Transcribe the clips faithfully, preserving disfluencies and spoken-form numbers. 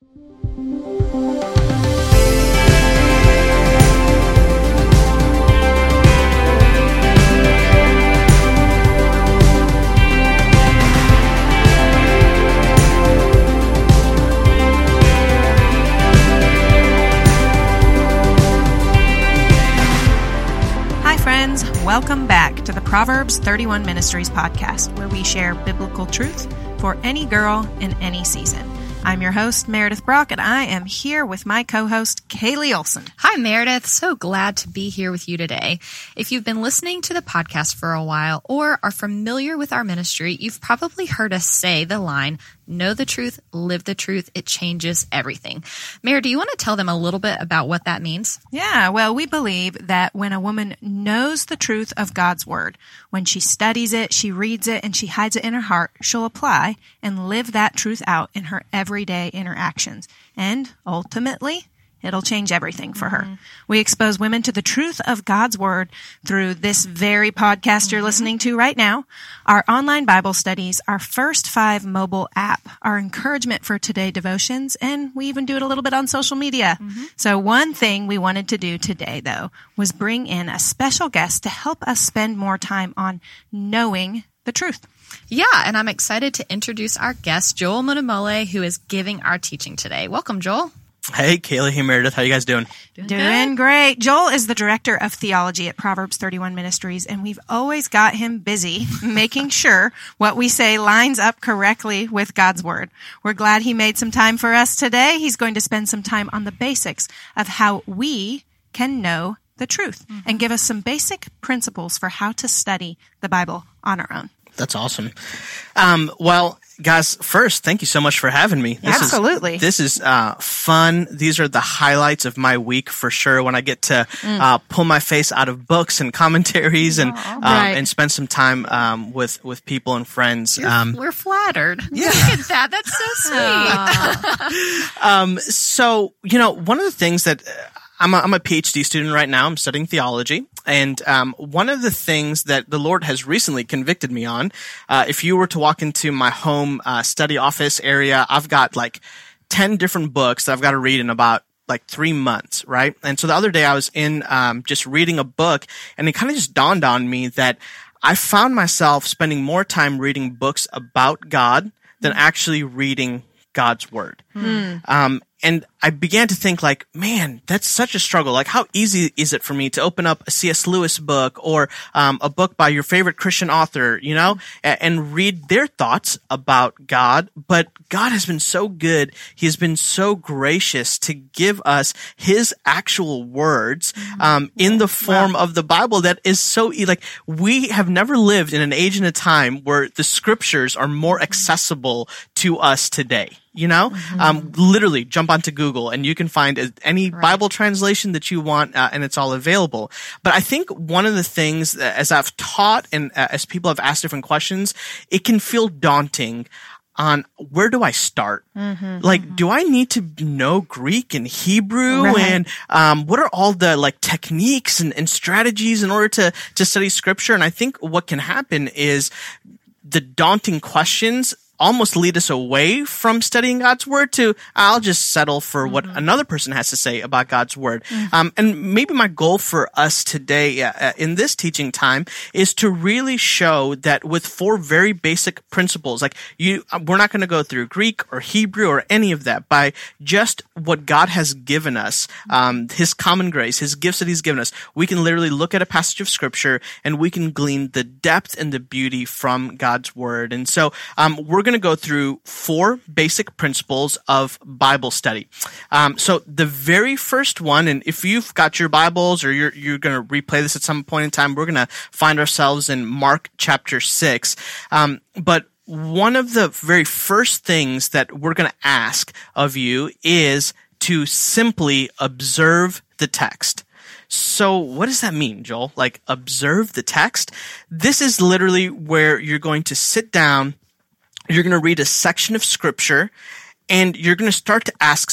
Welcome back to the Proverbs thirty-one Ministries podcast, where we share biblical truth for any girl in any season. I'm your host, Meredith Brock, and I am here with my co-host, Kaylee Olson. Hi, Meredith. So glad to be here with you today. If you've been listening to the podcast for a while or are familiar with our ministry, you've probably heard us say the line, know the truth, live the truth, it changes everything. Mary, do you want to tell them a little bit about what that means? Yeah, well, we believe that when a woman knows the truth of God's word, when she studies it, she reads it, and she hides it in her heart, she'll apply and live that truth out in her everyday interactions. And ultimately, it'll change everything for her. We expose women to the truth of God's word through this very podcast you're listening to right now, our online Bible studies, our First Five mobile app, our encouragement for today devotions, and we even do it a little bit on social media. Mm-hmm. So one thing we wanted to do today, though, was bring in a special guest to help us spend more time on knowing the truth. Yeah, and I'm excited to introduce our guest, Joel Muddamalle, who is giving our teaching today. Welcome, Joel. Hey, Kaylee. Hey, Meredith. How you guys doing? Doing, doing great. Joel is the director of theology at Proverbs thirty-one Ministries, and we've always got him busy making sure what we say lines up correctly with God's word. We're glad he made some time for us today. He's going to spend some time on the basics of how we can know the truth mm-hmm. and give us some basic principles for how to study the Bible on our own. That's awesome. Um, well, guys, first, thank you so much for having me. This Absolutely. Is, this is uh, fun. These are the highlights of my week for sure, when I get to mm. uh, pull my face out of books and commentaries and um, right. and spend some time um, with, with people and friends. Um, We're flattered. Yeah. Look at that. That's so sweet. um, so, you know, one of the things that... Uh, I'm a, I'm a PhD student right now. I'm studying theology. And um, one of the things that the Lord has recently convicted me on, uh, if you were to walk into my home uh, study office area, I've got like ten different books that I've got to read in about like three months, right? And so the other day I was in um, just reading a book, and it kind of just dawned on me that I found myself spending more time reading books about God than actually reading God's word. Mm. Um, and I began to think like, man, that's such a struggle. Like, how easy is it for me to open up a C S Lewis book or um, a book by your favorite Christian author, you know, and, and read their thoughts about God? But God has been so good. He has been so gracious to give us his actual words um, in the form wow. of the Bible that is so, like, we have never lived in an age and a time where the scriptures are more accessible to us today. You know, mm-hmm. um, literally jump onto Google and you can find any right. Bible translation that you want, uh, and it's all available. But I think one of the things, uh, as I've taught and uh, as people have asked different questions, it can feel daunting on where do I start? Mm-hmm, like, mm-hmm. do I need to know Greek and Hebrew? Right. And um, what are all the like techniques and, and strategies in order to to study scripture? And I think what can happen is the daunting questions almost lead us away from studying God's word to, I'll just settle for what mm-hmm. another person has to say about God's word. Mm-hmm. Um, and maybe my goal for us today uh, in this teaching time is to really show that with four very basic principles, like you, we're not going to go through Greek or Hebrew or any of that, by just what God has given us, um, his common grace, his gifts that he's given us. We can literally look at a passage of scripture and we can glean the depth and the beauty from God's word. And so, um, we're going to go through four basic principles of Bible study. Um, so the very first one, and if you've got your Bibles or you're you're going to replay this at some point in time, we're going to find ourselves in Mark chapter six. Um, but one of the very first things that we're going to ask of you is to simply observe the text. So what does that mean, Joel? Like, observe the text? This is literally where you're going to sit down, you're going to read a section of scripture, and you're going to start to ask some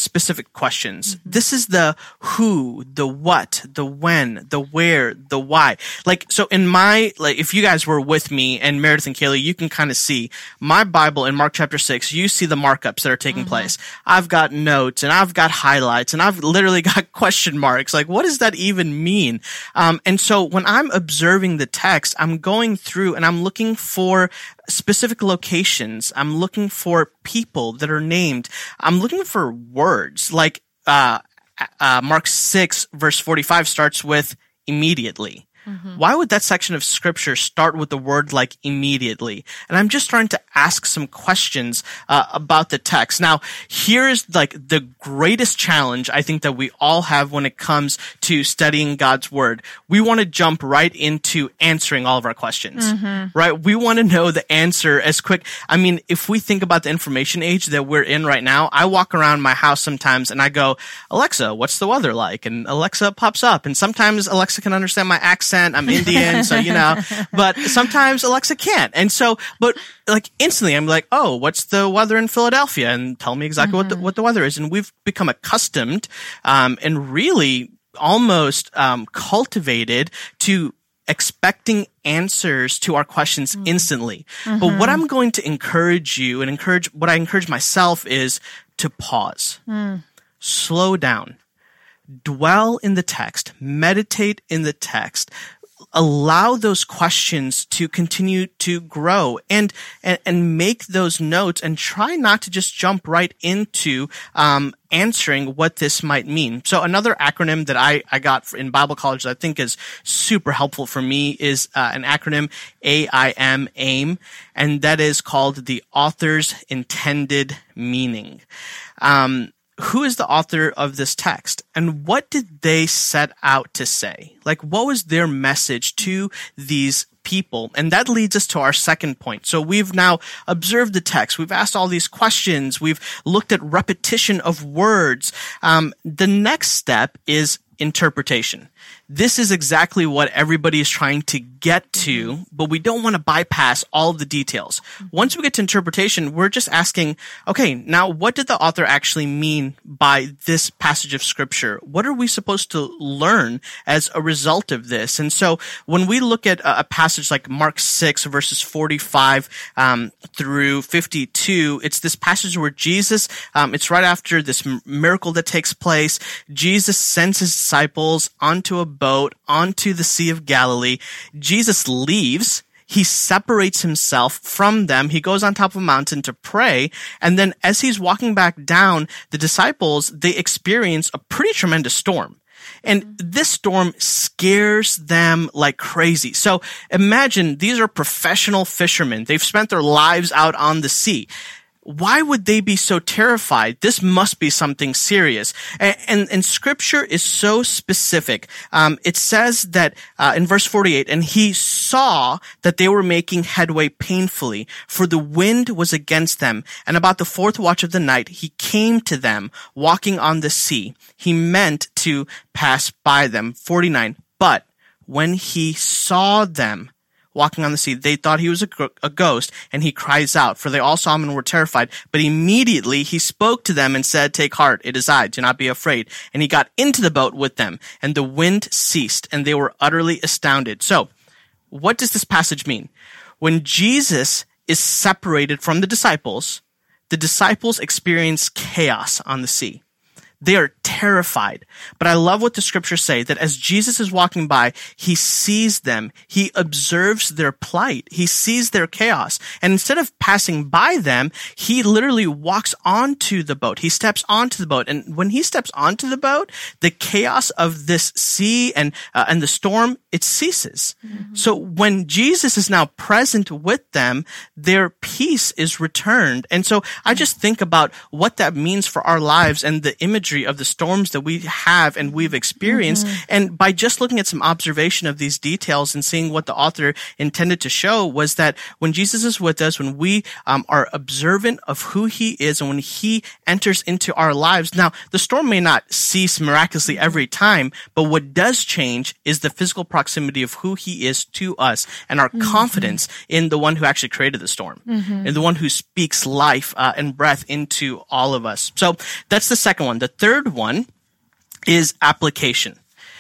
specific questions. Mm-hmm. This is the who, the what, the when, the where, the why. Like, so in my, like, if you guys were with me and Meredith and Kaylee, you can kind of see my Bible in Mark chapter six. You see the markups that are taking mm-hmm. place. I've got notes and I've got highlights and I've literally got question marks. Like, what does that even mean? Um, and so when I'm observing the text, I'm going through and I'm looking for specific locations. I'm looking for people that are named. I'm looking for words. Like, uh, uh, Mark six verse forty-five starts with immediately. Mm-hmm. Why would that section of scripture start with the word like immediately? And I'm just trying to ask some questions uh, about the text. Now, here's like the greatest challenge I think that we all have when it comes to studying God's word. We want to jump right into answering all of our questions, mm-hmm. right? We want to know the answer as quick. I mean, if we think about the information age that we're in right now, I walk around my house sometimes and I go, Alexa, what's the weather like? And Alexa pops up. And sometimes Alexa can understand my accent. I'm Indian, so, you know, but sometimes Alexa can't. And so, but like instantly I'm like, oh, what's the weather in Philadelphia? And tell me exactly mm-hmm. what the, what the weather is. And we've become accustomed, um, and really almost, um, cultivated to expecting answers to our questions mm-hmm. instantly. Mm-hmm. But what I'm going to encourage you and encourage, what I encourage myself is to pause, mm. slow down. Dwell in the text, meditate in the text, allow those questions to continue to grow and, and, and make those notes and try not to just jump right into, um, answering what this might mean. So another acronym that I, I got in Bible college that I think is super helpful for me is, uh, an acronym A I M, AIM, and that is called the author's intended meaning. Um, Who is the author of this text and what did they set out to say? Like, what was their message to these people? And that leads us to our second point. So we've now observed the text. We've asked all these questions. We've looked at repetition of words. Um, the next step is interpretation. This is exactly what everybody is trying to get to, but we don't want to bypass all of the details. Once we get to interpretation, we're just asking, okay, now what did the author actually mean by this passage of scripture? What are we supposed to learn as a result of this? And so when we look at a passage like Mark six verses forty-five um, through fifty-two, it's this passage where Jesus, um, it's right after this miracle that takes place. Jesus sends his disciples onto a boat onto the Sea of Galilee. Jesus leaves. He separates himself from them. He goes on top of a mountain to pray. And then as he's walking back down, the disciples, they experience a pretty tremendous storm. And this storm scares them like crazy. So imagine these are professional fishermen. They've spent their lives out on the sea. Why would they be so terrified? This must be something serious. And, and, and scripture is so specific. Um, it says that, uh, in verse forty-eight, and he saw that they were making headway painfully, for the wind was against them. And about the fourth watch of the night, he came to them walking on the sea. He meant to pass by them. forty-nine. But when he saw them walking on the sea, they thought he was a, a ghost, and he cries out, for they all saw him and were terrified. But immediately he spoke to them and said, "Take heart, it is I, do not be afraid." And he got into the boat with them, and the wind ceased, and they were utterly astounded. So, what does this passage mean? When Jesus is separated from the disciples, the disciples experience chaos on the sea. They are terrified. But I love what the scriptures say, that as Jesus is walking by, he sees them. He observes their plight. He sees their chaos. And instead of passing by them, he literally walks onto the boat. He steps onto the boat. And when he steps onto the boat, the chaos of this sea and, uh, and the storm, it ceases. Mm-hmm. So when Jesus is now present with them, their peace is returned. And so I just think about what that means for our lives and the imagery history of the storms that we have and we've experienced. Mm-hmm. And by just looking at some observation of these details and seeing what the author intended to show was that when Jesus is with us, when we um, are observant of who he is and when he enters into our lives, now the storm may not cease miraculously every time, but what does change is the physical proximity of who he is to us and our mm-hmm. confidence in the one who actually created the storm mm-hmm. and the one who speaks life uh, and breath into all of us. So that's the second one. The third one is application.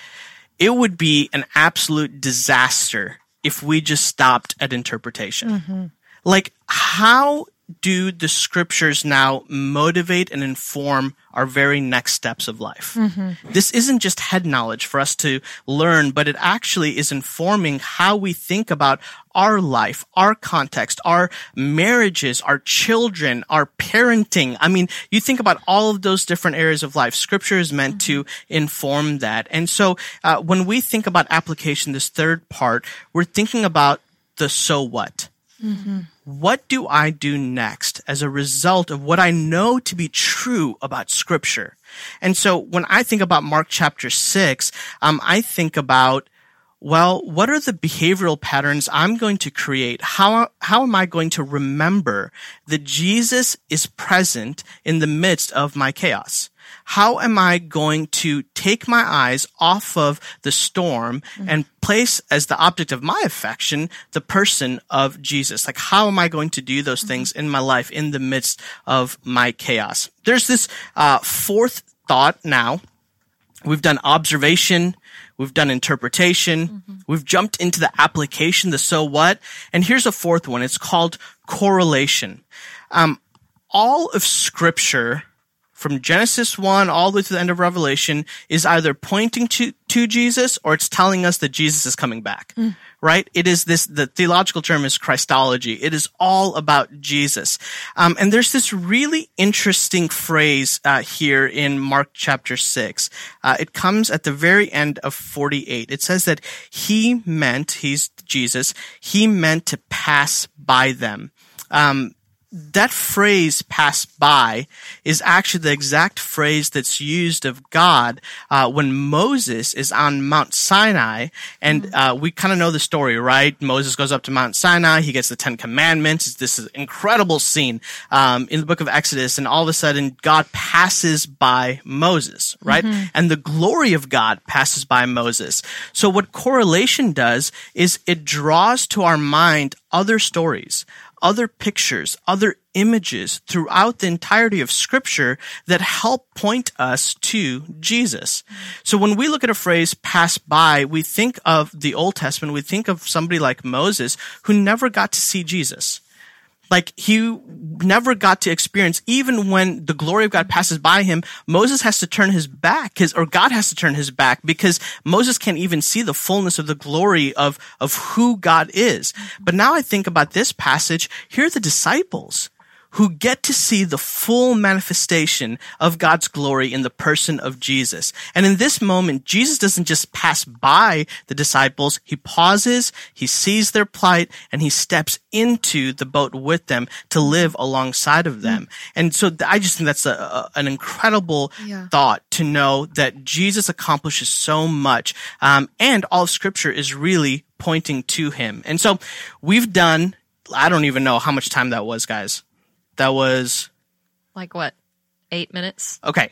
It would be an absolute disaster if we just stopped at interpretation. Mm-hmm. Like, how do the scriptures now motivate and inform our very next steps of life? Mm-hmm. This isn't just head knowledge for us to learn, but it actually is informing how we think about our life, our context, our marriages, our children, our parenting. I mean, you think about all of those different areas of life. Scripture is meant mm-hmm. to inform that. And so uh, when we think about application, this third part, we're thinking about the so what. Mm-hmm. What do I do next as a result of what I know to be true about Scripture? And so when I think about Mark chapter six, um, I think about, well, what are the behavioral patterns I'm going to create? How, how am I going to remember that Jesus is present in the midst of my chaos? How am I going to take my eyes off of the storm mm-hmm. and place as the object of my affection the person of Jesus? Like, how am I going to do those mm-hmm. things in my life in the midst of my chaos? There's this uh, fourth thought now. We've done observation. We've done interpretation. Mm-hmm. We've jumped into the application, the so what. And here's a fourth one. It's called correlation. Um, all of Scripture, from Genesis one all the way to the end of Revelation, is either pointing to, to Jesus or it's telling us that Jesus is coming back, mm. right? It is this, the theological term is Christology. It is all about Jesus. Um, and there's this really interesting phrase uh, here in Mark chapter six. Uh, it comes at the very end of forty-eight. It says that he meant, he's Jesus, he meant to pass by them. Um, That phrase, pass by, is actually the exact phrase that's used of God uh, when Moses is on Mount Sinai. And uh, we kind of know the story, right? Moses goes up to Mount Sinai. He gets the Ten Commandments. It's this incredible scene um, in the book of Exodus. And all of a sudden, God passes by Moses, right? Mm-hmm. And the glory of God passes by Moses. So what correlation does is it draws to our mind other stories, other pictures, other images throughout the entirety of Scripture that help point us to Jesus. So when we look at a phrase, pass by, we think of the Old Testament, we think of somebody like Moses who never got to see Jesus. Like, he never got to experience, even when the glory of God passes by him, Moses has to turn his back, his, or God has to turn his back, because Moses can't even see the fullness of the glory of, of who God is. But now I think about this passage, here are the disciples who get to see the full manifestation of God's glory in the person of Jesus. And in this moment, Jesus doesn't just pass by the disciples. He pauses, he sees their plight, and he steps into the boat with them to live alongside of them. Mm. And so I just think that's a, a, an incredible yeah. thought to know that Jesus accomplishes so much. Um, and all of Scripture is really pointing to him. And so we've done, I don't even know how much time that was, guys. That was like what, eight minutes? Okay,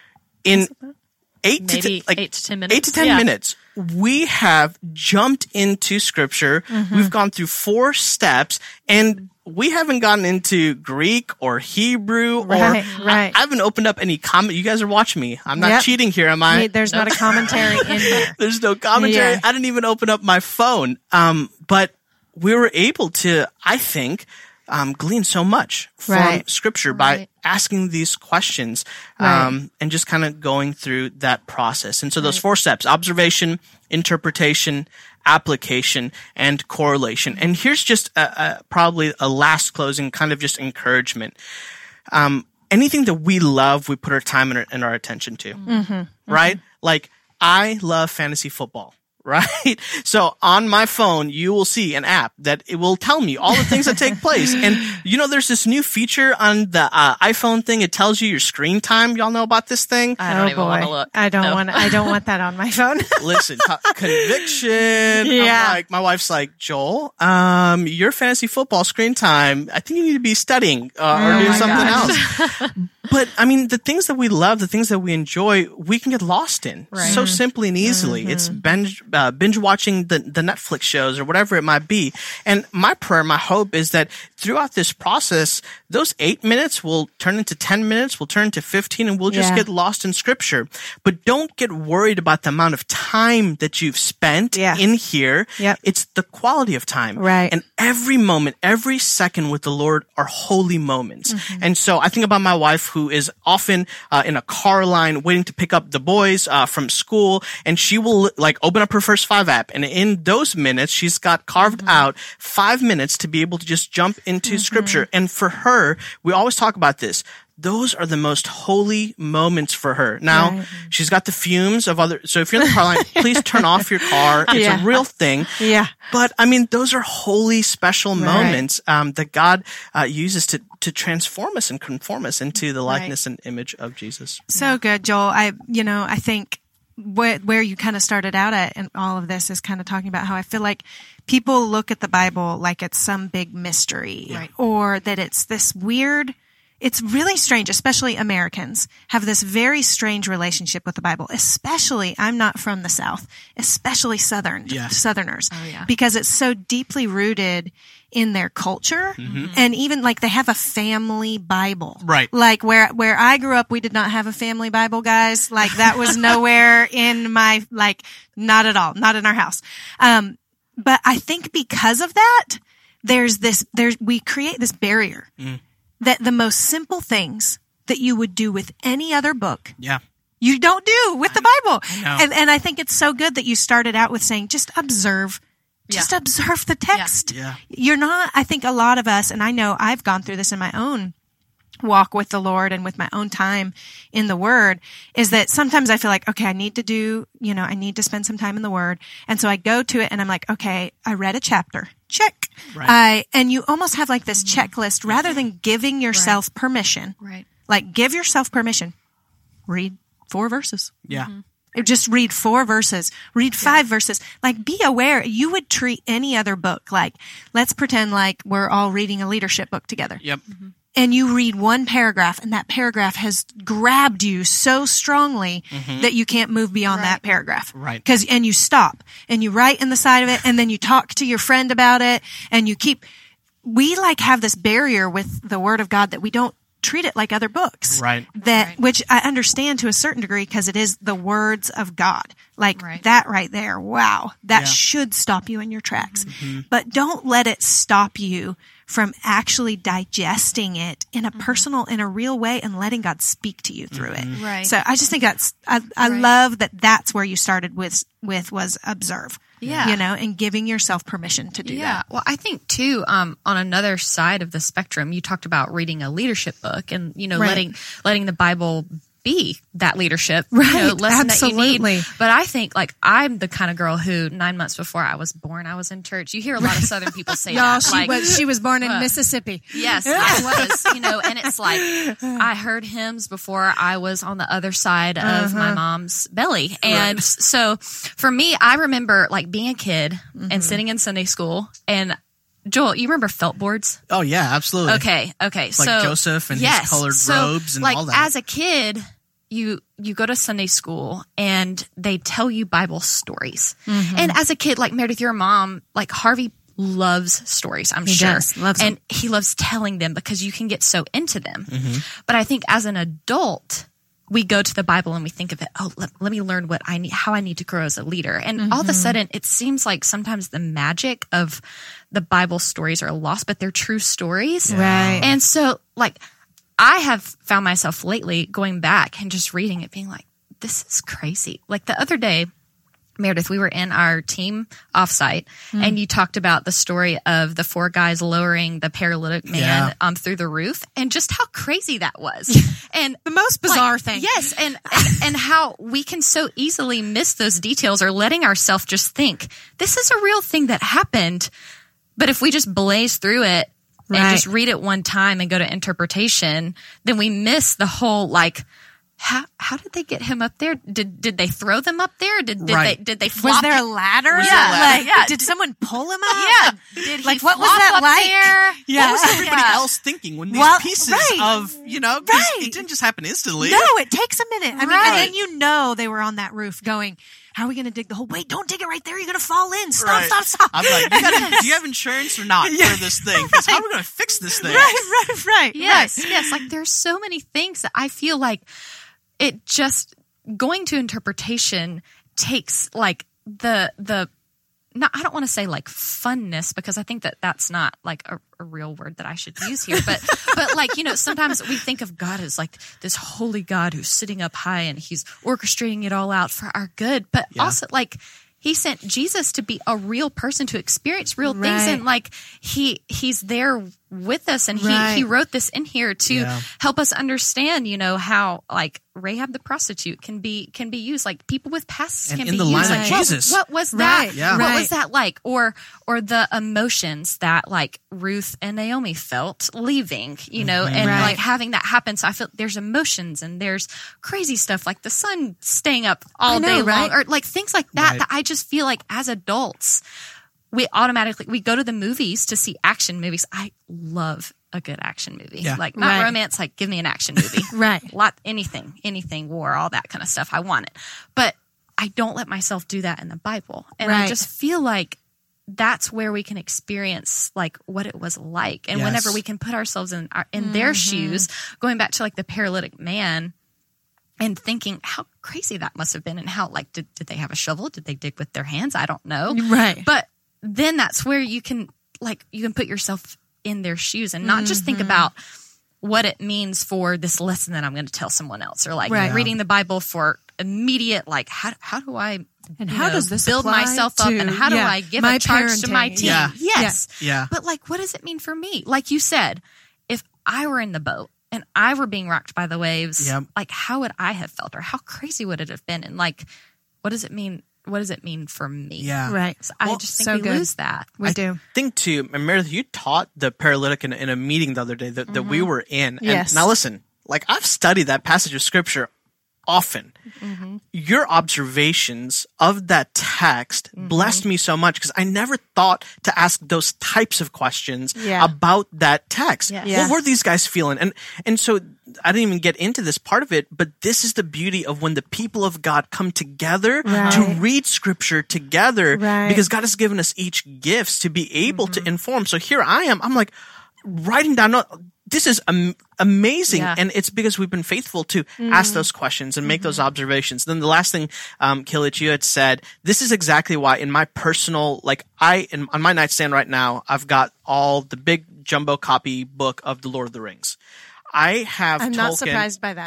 in eight Maybe to t- like eight to ten minutes. Eight to ten yeah. minutes, we have jumped into Scripture. Mm-hmm. We've gone through four steps, and we haven't gotten into Greek or Hebrew. Or right, right. I, I haven't opened up any comment. You guys are watching me. I'm not yep. cheating here, am I? There's no. not a commentary in here. There's no commentary. Yeah. I didn't even open up my phone. Um, but we were able to, I think. Um, glean so much from right. Scripture by right. asking these questions um, right. and just kind of going through that process. And so those right. four steps: observation, interpretation, application, and correlation. And here's just a, a, probably a last closing kind of just encouragement. Um, anything that we love, we put our time and our, and our attention to, mm-hmm. right? Mm-hmm. Like, I love fantasy football. right? So on my phone, you will see an app that it will tell me all the things that take place. And you know, there's this new feature on the uh, iPhone thing. It tells you your screen time. Y'all know about this thing? I don't oh even want to look. I don't no. want. I don't want that on my phone. Listen, conviction. Yeah. I'm like, my wife's like, Joel, um, your fantasy football screen time. I think you need to be studying uh, or oh do something gosh. else. But I mean, the things that we love, the things that we enjoy, we can get lost in right. so simply and easily. Mm-hmm. It's binge, uh, binge watching the, the Netflix shows or whatever it might be. And my prayer, my hope is that throughout this process, those eight minutes will turn into ten minutes, will turn into fifteen, and we'll just yeah. get lost in scripture. But don't get worried about the amount of time that you've spent yeah. in here. Yep. It's the quality of time. Right. And every moment, every second with the Lord are holy moments. Mm-hmm. And so I think about my wife who is often uh, in a car line waiting to pick up the boys uh, from school, and she will like open up her First Five app, and in those minutes she's got carved mm-hmm. out five minutes to be able to just jump into mm-hmm. scripture. And for her, we always talk about this. Those are the most holy moments for her. Now, right. she's got the fumes of other, so if you're in the car line, please turn off your car. It's yeah. a real thing. Yeah. But I mean, those are holy, special right. moments um, that God uh, uses to to transform us and conform us into the likeness right. and image of Jesus. So good, Joel. I, you know, I think where, where you kind of started out at in all of this is kind of talking about how I feel like people look at the Bible like it's some big mystery right. or that it's this weird. It's really strange, especially Americans have this very strange relationship with the Bible, especially, I'm not from the South, especially Southern, yes. Southerners, oh, yeah. because it's so deeply rooted in their culture. Mm-hmm. And even like they have a family Bible. Right. Like where, where I grew up, we did not have a family Bible, guys. Like that was nowhere in my, like, not at all, not in our house. Um, but I think because of that, there's this, there's, we create this barrier. Mm. That the most simple things that you would do with any other book, yeah. you don't do with the Bible. I know. And, and I think it's so good that you started out with saying, just observe, just yeah. observe the text. Yeah. You're not, I think a lot of us, and I know I've gone through this in my own walk with the Lord and with my own time in the Word, is that sometimes I feel like, okay, I need to do, you know, I need to spend some time in the Word. And so I go to it and I'm like, okay, I read a chapter. Check. Right. I, and you almost have like this checklist rather than giving yourself right. permission. Right. Like give yourself permission. Read four verses. Yeah. Mm-hmm. Just read four verses. Read five yeah. verses. Like be aware. You would treat any other book like, let's pretend like we're all reading a leadership book together. Yep. Mm-hmm. And you read one paragraph and that paragraph has grabbed you so strongly mm-hmm. that you can't move beyond right. that paragraph. Right. Cause, and you stop and you write in the side of it and then you talk to your friend about it and you keep, we like have this barrier with the Word of God that we don't treat it like other books. Right. That, right. which I understand to a certain degree because it is the words of God. Like right. that right there. Wow. That yeah. should stop you in your tracks. Mm-hmm. But don't let it stop you from actually digesting it in a mm-hmm. personal, in a real way and letting God speak to you through mm-hmm. it. Right. So I just think that's, I, I right. love that that's where you started with, with was observe. Yeah. You know, and giving yourself permission to do yeah. that. Well, I think too, um, on another side of the spectrum, you talked about reading a leadership book and, you know, right. letting, letting the Bible be that leadership, right. you know, lesson Absolutely. that you need. But I think like I'm the kind of girl who nine months before I was born, I was in church. You hear a lot of Southern people say Y'all, that. she Like, was, she was born in uh, Mississippi. Yes, I was, you know, and it's like I heard hymns before I was on the other side of uh-huh. my mom's belly. And right. so for me, I remember like being a kid mm-hmm. and sitting in Sunday school and Joel, you remember felt boards? Oh yeah, absolutely. Okay, okay. Like so Joseph and yes, his colored so, robes and like, all that. As a kid, you you go to Sunday school and they tell you Bible stories. Mm-hmm. And as a kid, like Meredith, your mom, like Harvey loves stories, I'm he sure. Does, loves and them. He loves telling them because you can get so into them. Mm-hmm. But I think as an adult, we go to the Bible and we think of it, oh, let, let me learn what I need, how I need to grow as a leader. And mm-hmm. all of a sudden, it seems like sometimes the magic of the Bible stories are lost, but they're true stories. Yeah. Right. And so, like, I have found myself lately going back and just reading it, being like, this is crazy. Like the other day, Meredith, we were in our team offsite mm. and you talked about the story of the four guys lowering the paralytic man yeah. um, through the roof and just how crazy that was. And the most bizarre like, thing. Yes. And, and, and how we can so easily miss those details or letting ourselves just think this is a real thing that happened. But if we just blaze through it right. and just read it one time and go to interpretation, then we miss the whole like, How how did they get him up there? Did did they throw them up there? Did did right. they did they flop? Was there a ladder? Was yeah, there a ladder? like yeah. did, did someone pull him up? Yeah. Did like he what was flop that up like? There? What Yeah. was everybody Yeah. else thinking when these well, pieces right. of you know? Right. It didn't just happen instantly. No, it takes a minute. I mean, Right. and then you know they were on that roof going, how are we going to dig the hole? Wait, don't dig it right there. You're going to fall in. Stop, Right. stop, stop. I'm like, you gotta, do you have insurance or not Yeah. for this thing? Because how are we going to fix this thing? Right, right, right. Yes, right. yes. Like there's so many things that I feel like it just going to interpretation takes like the the not I don't want to say like funness because I think that that's not like a, a real word that I should use here, but but like you know sometimes we think of God as like this holy God who's sitting up high and he's orchestrating it all out for our good, but Yeah. also like he sent Jesus to be a real person to experience real Right. things and like he he's there with us and Right. he he wrote this in here to Yeah. help us understand, you know, how like Rahab the prostitute can be can be used, like people with pasts And can in be the used. line of Like, what- Jesus. What, was that? Right. Yeah. What Right. was that like? Or or the emotions that like Ruth and Naomi felt leaving, you know, and Right. like having that happen. So I feel there's emotions and there's crazy stuff like the sun staying up all I know, day right? long, or like things like that. Right. That I just feel like as adults, we automatically we go to the movies to see action movies. I love a good action movie. Yeah. Like not Right. romance, like give me an action movie. Right. Lot anything, anything, war, all that kind of stuff. I want it. But I don't let myself do that in the Bible. And I Right. just feel like that's where we can experience like what it was like. And Yes. whenever we can put ourselves in our, in their shoes, going back to like the paralytic man and thinking how crazy that must have been and how like did, did they have a shovel? Did they dig with their hands? I don't know. Right. But then that's where you can like you can put yourself in their shoes and not just think about what it means for this lesson that I'm going to tell someone else, or like Right. reading the Bible for immediate like how how do I And you how know, does this build apply myself up to- and how do yeah, I give my a charge to my parenting? team? Yeah. Yes. Yeah. But like what does it mean for me? Like you said, if I were in the boat and I were being rocked by the waves, Yep. like how would I have felt or how crazy would it have been? And like what does it mean? What does it mean for me? Yeah. Right. So I Well, just think so we good. lose that. We I do. think too, and Meredith, you taught the paralytic in, in a meeting the other day that, that we were in. And Yes. now listen, like I've studied that passage of scripture often. Your observations of that text blessed me so much because I never thought to ask those types of questions Yeah. about that text. Yes. Yeah. What were these guys feeling? And and so I didn't even get into this part of it, but this is the beauty of when the people of God come together Right. to read scripture together Right. because God has given us each gifts to be able to inform. So here I am. I'm like writing down. no- This is am- amazing, Yeah. and it's because we've been faithful to ask those questions and make those observations. Then the last thing, um, Kilich, you had said, this is exactly why in my personal, like I, in, on my nightstand right now, I've got all the big jumbo copy book of the Lord of the Rings. I have I'm Tolkien, not surprised by that.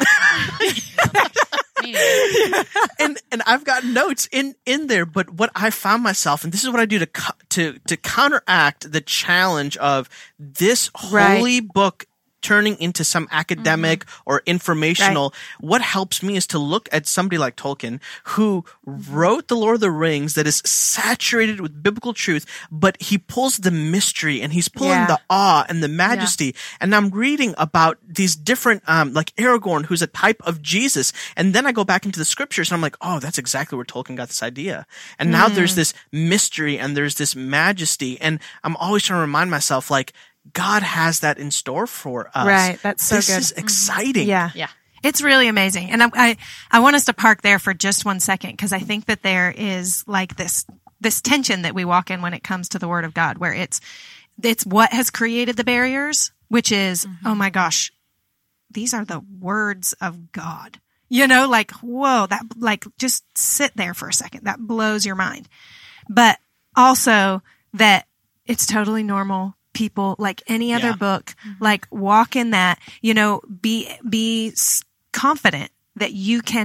and and I've got notes in in there. But what I found myself, and this is what I do to co- to to counteract the challenge of this Right. holy book turning into some academic or informational. What helps me is to look at somebody like Tolkien, who wrote The Lord of the Rings that is saturated with biblical truth, but he pulls the mystery and he's pulling Yeah. the awe and the majesty. And I'm reading about these different, um, like Aragorn, who's a type of Jesus. And then I go back into the scriptures and I'm like, oh, that's exactly where Tolkien got this idea. And now there's this mystery and there's this majesty. And I'm always trying to remind myself, like, God has that in store for us. Right. That's so this good. is exciting. Yeah. Yeah. It's really amazing. And I, I, I want us to park there for just one second because I think that there is like this, this tension that we walk in when it comes to the Word of God, where it's, it's what has created the barriers, which is, oh my gosh, these are the words of God. You know, like, whoa, that, like, just sit there for a second. That blows your mind. But also that it's totally normal. People, like any other Yeah. book, like walk in that, you know, be, be s- confident that you can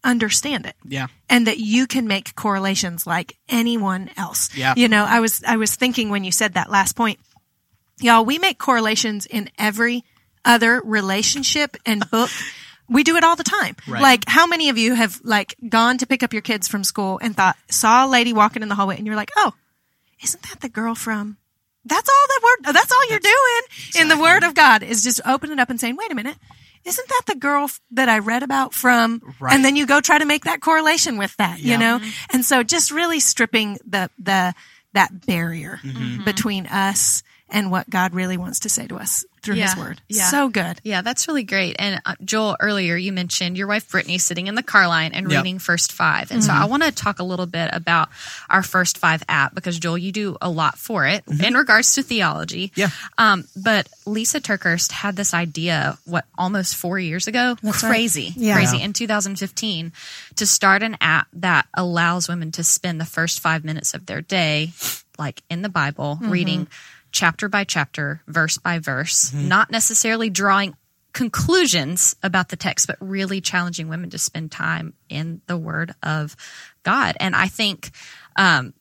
understand it. Yeah. And that you can make correlations like anyone else. Yeah. You know, I was, I was thinking when you said that last point, y'all, we make correlations in every other relationship and book. We do it all the time. Right. Like, how many of you have like gone to pick up your kids from school and thought, saw a lady walking in the hallway and you're like, oh, isn't that the girl from, that's all that word, that's all you're doing exactly. in the Word of God is just opening it up and saying, wait a minute, isn't that the girl that I read about from, right. and then you go try to make that correlation with that, yeah. you know? Mm-hmm. And so just really stripping the, the, that barrier mm-hmm. between us and what God really wants to say to us through yeah, his word. Yeah. So good. Yeah, that's really great. And uh, Joel, earlier you mentioned your wife Brittany sitting in the car line and yep. reading First Five. And mm-hmm. so I want to talk a little bit about our First Five app because Joel, you do a lot for it mm-hmm. in regards to theology. Yeah. Um, but Lisa Turkhurst had this idea, what, almost four years ago? That's crazy. Right. Yeah. Crazy. Yeah. In two thousand fifteen to start an app that allows women to spend the first five minutes of their day, like in the Bible, mm-hmm. reading chapter by chapter, verse by verse, mm-hmm. not necessarily drawing conclusions about the text, but really challenging women to spend time in the Word of God. And I think um,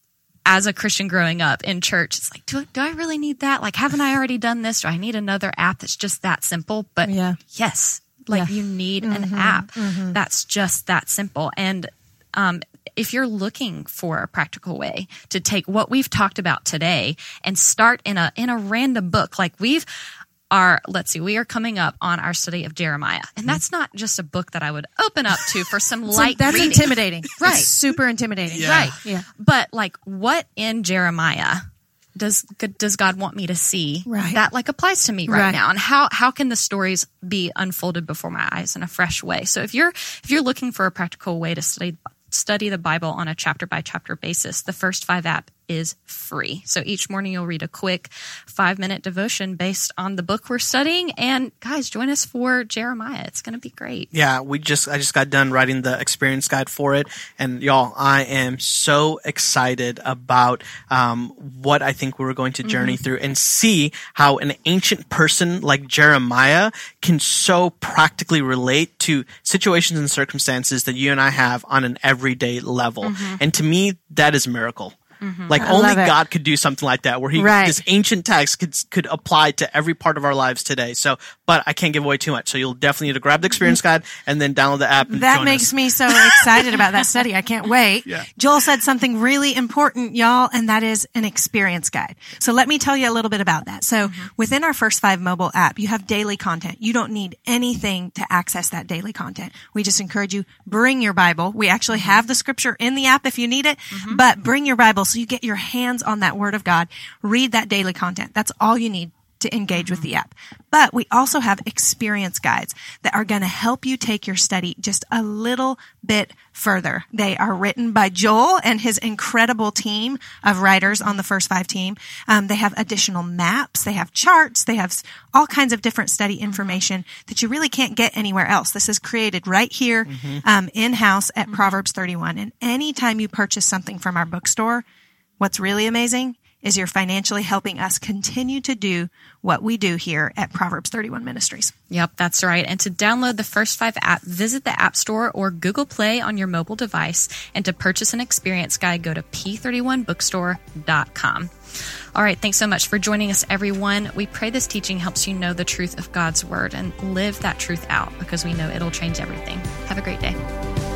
as a Christian growing up in church, it's like, do, do I really need that? Like, haven't I already done this? Do I need another app that's just that simple? But yeah. yes, like yeah. you need mm-hmm. an app mm-hmm. that's just that simple. And um if you're looking for a practical way to take what we've talked about today and start in a in a random book, like we've are, let's see, we are coming up on our study of Jeremiah. And that's not just a book that I would open up to for some light so that's reading. intimidating. Right. It's super intimidating. Yeah. Right. Yeah. But like what in Jeremiah does does God want me to see right. that like applies to me right, right now? And how how can the stories be unfolded before my eyes in a fresh way? So if you're if you're looking for a practical way to study study the Bible on a chapter by chapter basis, the First Five app is free. So each morning you'll read a quick five minute devotion based on the book we're studying. And guys, join us for Jeremiah. It's going to be great. Yeah, we just, I just got done writing the experience guide for it. And y'all, I am so excited about, um, what I think we're going to journey mm-hmm. through and see how an ancient person like Jeremiah can so practically relate to situations and circumstances that you and I have on an everyday level. Mm-hmm. And to me, that is a miracle. Mm-hmm. Like I only love it. God could do something like that, where he right. this ancient text could could apply to every part of our lives today. So, but I can't give away too much. So you'll definitely need to grab the experience guide and then download the app. And that join makes us. me so excited about that study. I can't wait. Yeah. Joel said something really important, y'all, and that is an experience guide. So let me tell you a little bit about that. So mm-hmm. within our First Five mobile app, you have daily content. You don't need anything to access that daily content. We just encourage you, bring your Bible. We actually have the scripture in the app if you need it, mm-hmm. but bring your Bible so you get your hands on that Word of God. Read that daily content. That's all you need to engage mm-hmm. with the app. But we also have experience guides that are going to help you take your study just a little bit further. They are written by Joel and his incredible team of writers on the First Five team. Um, they have additional maps. They have charts. They have all kinds of different study information that you really can't get anywhere else. This is created right here mm-hmm. um, in-house at mm-hmm. Proverbs thirty-one. And anytime you purchase something from our bookstore, what's really amazing is you're financially helping us continue to do what we do here at Proverbs thirty-one Ministries. Yep, that's right. And to download the First Five app, visit the App Store or Google Play on your mobile device. And to purchase an experience guide, go to p thirty-one bookstore dot com. All right, thanks so much for joining us, everyone. We pray this teaching helps you know the truth of God's Word and live that truth out because we know it'll change everything. Have a great day.